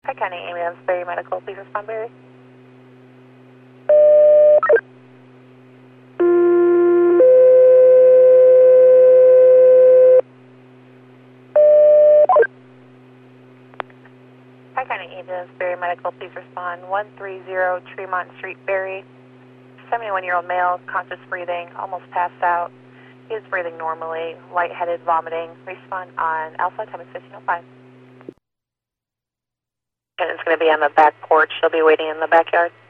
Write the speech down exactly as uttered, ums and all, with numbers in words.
Pike County Ambulance, Berry Medical, please respond, Berry. Pike County Ambulance, Berry Medical, please respond. one three zero Tremont Street, Berry. seventy-one-year-old male, conscious breathing, almost passed out. He is breathing normally, lightheaded, vomiting. Respond on Alpha, time is fifteen oh five. And it's going to be on the back porch. She'll be waiting in the backyard.